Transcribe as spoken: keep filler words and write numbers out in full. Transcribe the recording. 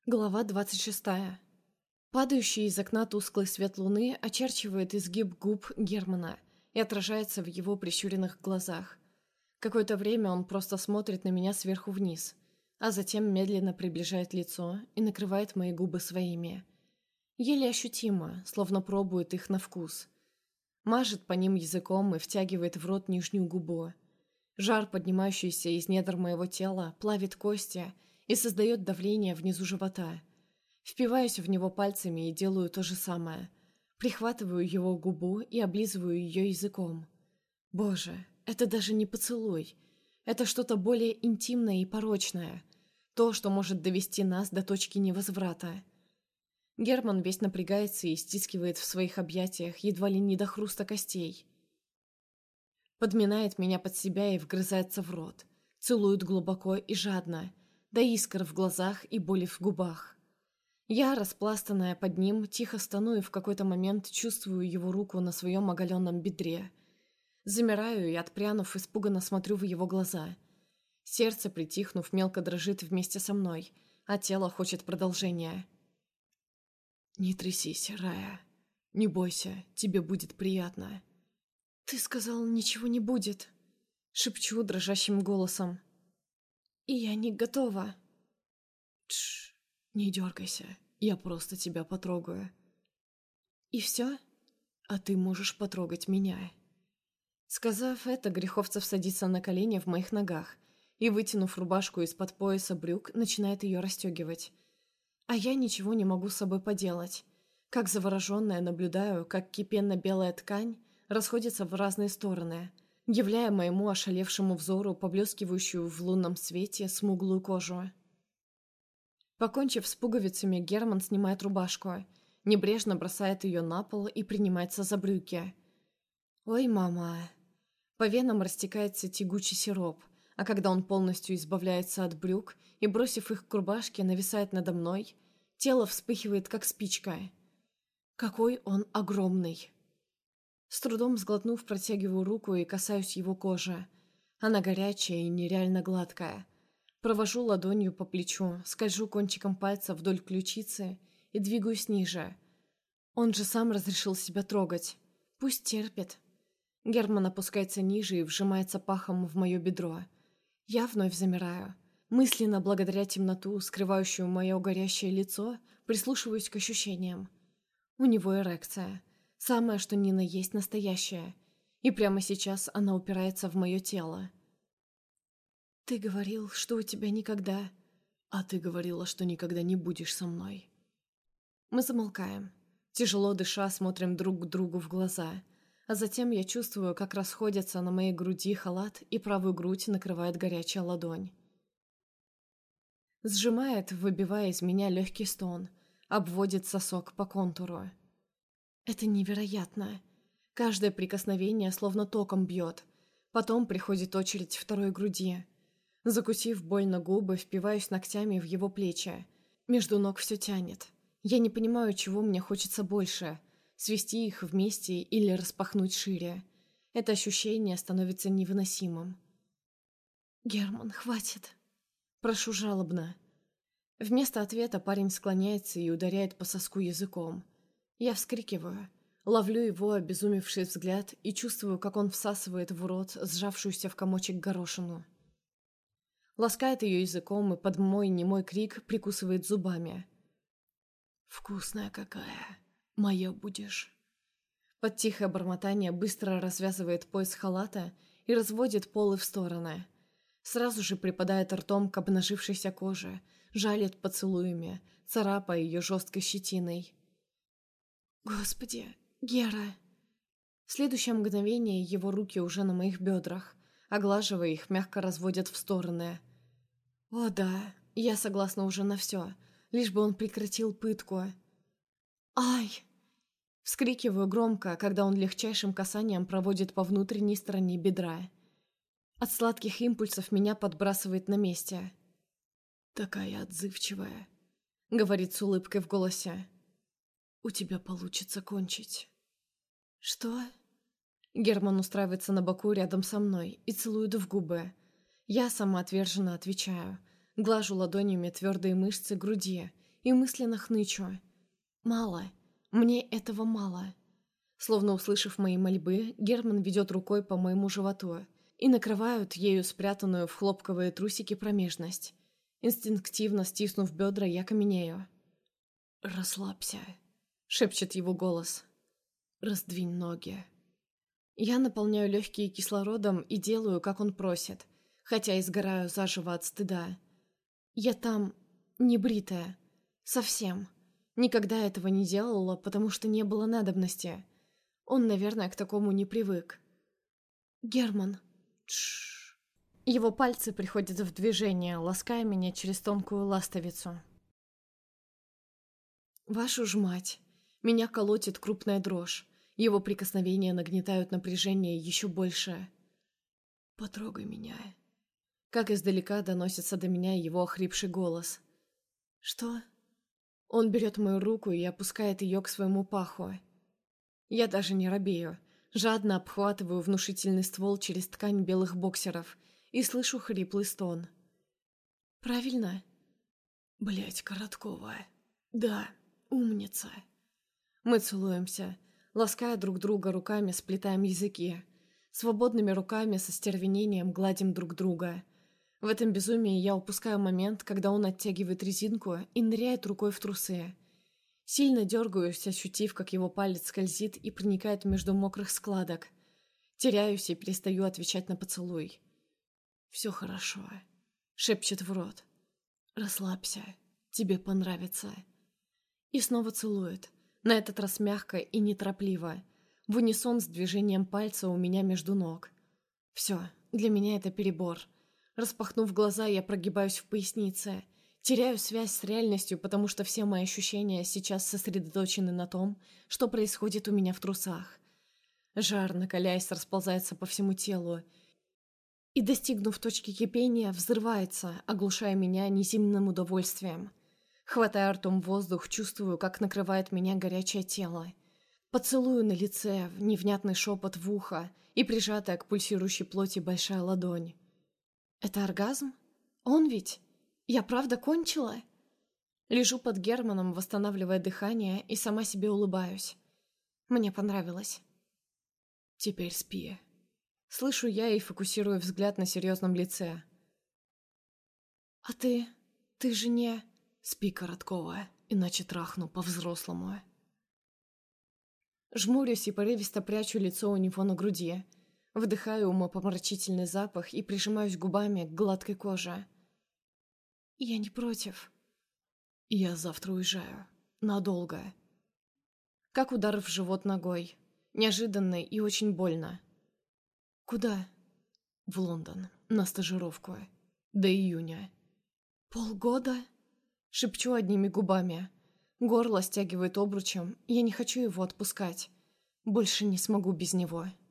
Глава двадцать шестая. Падающий из окна тусклый свет луны очерчивает изгиб губ Германа и отражается в его прищуренных глазах. Какое-то время он просто смотрит на меня сверху вниз, а затем медленно приближает лицо и накрывает мои губы своими. Еле ощутимо, словно пробует их на вкус. Мажет по ним языком и втягивает в рот нижнюю губу. Жар, поднимающийся из недр моего тела, плавит кости и создает давление внизу живота. Впиваюсь в него пальцами и делаю то же самое. Прихватываю его губу и облизываю ее языком. Боже, это даже не поцелуй. Это что-то более интимное и порочное. То, что может довести нас до точки невозврата. Герман весь напрягается и стискивает в своих объятиях едва ли не до хруста костей. Подминает меня под себя и вгрызается в рот. Целует глубоко и жадно, до искр в глазах и боли в губах. Я, распластанная под ним, тихо стану и в какой-то момент чувствую его руку на своем оголенном бедре. Замираю и, отпрянув, испуганно смотрю в его глаза. Сердце, притихнув, мелко дрожит вместе со мной, а тело хочет продолжения. «Не трясись, Рая. Не бойся, тебе будет приятно». «Ты сказал, ничего не будет», — шепчу дрожащим голосом. «И я не готова». Тш, не дергайся, я просто тебя потрогаю. «И все?» А ты можешь потрогать меня». Сказав это, Греховцев садится на колени в моих ногах и, вытянув рубашку из-под пояса брюк, начинает ее расстегивать. А я ничего не могу с собой поделать. Как завороженная наблюдаю, как кипенно-белая ткань расходится в разные стороны, являя моему ошалевшему взору поблескивающую в лунном свете смуглую кожу. Покончив с пуговицами, Герман снимает рубашку, небрежно бросает ее на пол и принимается за брюки. «Ой, мама!» По венам растекается тягучий сироп, а когда он полностью избавляется от брюк и, бросив их к рубашке, нависает надо мной, тело вспыхивает, как спичка. Какой он огромный! С трудом сглотнув, протягиваю руку и касаюсь его кожи. Она горячая и нереально гладкая. Провожу ладонью по плечу, скольжу кончиком пальца вдоль ключицы и двигаюсь ниже. Он же сам разрешил себя трогать. Пусть терпит. Герман опускается ниже и вжимается пахом в мое бедро. Я вновь замираю. Мысленно, благодаря темноту, скрывающую мое горящее лицо, прислушиваюсь к ощущениям. У него эрекция. Самое, что ни на есть настоящее. И прямо сейчас она упирается в мое тело. «Ты говорил, что у тебя никогда...» «А ты говорила, что никогда не будешь со мной». Мы замолкаем. Тяжело дыша, смотрим друг к другу в глаза. А затем я чувствую, как расходятся на моей груди халат, и правую грудь накрывает горячая ладонь. Сжимает, выбивая из меня легкий стон. Обводит сосок по контуру. Это невероятно. Каждое прикосновение словно током бьет. Потом приходит очередь второй груди. Закусив больно губы, впиваюсь ногтями в его плечи. Между ног все тянет. Я не понимаю, чего мне хочется больше. Свести их вместе или распахнуть шире. Это ощущение становится невыносимым. «Герман, хватит!» Прошу жалобно. Вместо ответа парень склоняется и ударяет по соску языком. Я вскрикиваю, ловлю его обезумевший взгляд и чувствую, как он всасывает в рот сжавшуюся в комочек горошину. Ласкает ее языком и под мой немой крик прикусывает зубами. «Вкусная какая! Моя будешь!» Под тихое бормотание быстро развязывает пояс халата и разводит полы в стороны. Сразу же припадает ртом к обнажившейся коже, жалит поцелуями, царапая ее жесткой щетиной. «Господи, Гера!» В следующее мгновение его руки уже на моих бедрах, оглаживая их, мягко разводят в стороны. «О да, я согласна уже на все, лишь бы он прекратил пытку». «Ай!» Вскрикиваю громко, когда он легчайшим касанием проводит по внутренней стороне бедра. От сладких импульсов меня подбрасывает на месте. «Такая отзывчивая», — говорит с улыбкой в голосе. «У тебя получится кончить». «Что?» Герман устраивается на боку рядом со мной и целует в губы. Я самоотверженно отвечаю, глажу ладонями твердые мышцы груди и мысленно хнычу. Мало. Мне этого мало. Словно услышав мои мольбы, Герман ведет рукой по моему животу и накрывают ею спрятанную в хлопковые трусики промежность. Инстинктивно стиснув бедра, я каменею. «Расслабься», — шепчет его голос. «Раздвинь ноги». Я наполняю легкие кислородом и делаю, как он просит, хотя и сгораю заживо от стыда. Я там не бритая. Совсем. Никогда этого не делала, потому что не было надобности. Он, наверное, к такому не привык. «Герман». Тш. Его пальцы приходят в движение, лаская меня через тонкую ластовицу. Вашу ж мать. Меня колотит крупная дрожь. Его прикосновения нагнетают напряжение еще больше. «Потрогай меня». Как издалека доносится до меня его охрипший голос. «Что?» Он берет мою руку и опускает ее к своему паху. Я даже не робею. Жадно обхватываю внушительный ствол через ткань белых боксеров и слышу хриплый стон. «Правильно?» «Блядь, Короткова. Да, умница». Мы целуемся, лаская друг друга руками, сплетаем языки. Свободными руками со стервенением гладим друг друга. В этом безумии я упускаю момент, когда он оттягивает резинку и ныряет рукой в трусы. Сильно дергаюсь, ощутив, как его палец скользит и проникает между мокрых складок. Теряюсь и перестаю отвечать на поцелуй. «Все хорошо», — шепчет в рот. «Расслабься, тебе понравится». И снова целует, на этот раз мягко и неторопливо, в унисон с движением пальца у меня между ног. Все, для меня это перебор. Распахнув глаза, я прогибаюсь в пояснице. Теряю связь с реальностью, потому что все мои ощущения сейчас сосредоточены на том, что происходит у меня в трусах. Жар, накаляясь, расползается по всему телу и, достигнув точки кипения, взрывается, оглушая меня неземным удовольствием. Хватая ртом воздух, чувствую, как накрывает меня горячее тело. Поцелую на лице, невнятный шепот в ухо и прижатая к пульсирующей плоти большая ладонь. Это оргазм? Он ведь? Я правда кончила? Лежу под Германом, восстанавливая дыхание, и сама себе улыбаюсь. Мне понравилось. «Теперь спи». Слышу я и фокусирую взгляд на серьезном лице. «А ты? Ты же не...» «Спи, Короткова, иначе трахну по-взрослому». Жмурюсь и порывисто прячу лицо у него на груди. Вдыхаю умопомрачительный запах и прижимаюсь губами к гладкой коже. «Я не против». «Я завтра уезжаю. Надолго». Как удар в живот ногой. Неожиданно и очень больно. «Куда?» «В Лондон. На стажировку. До июня». «Полгода?» Шепчу одними губами. Горло стягивает обручем, я не хочу его отпускать. Больше не смогу без него.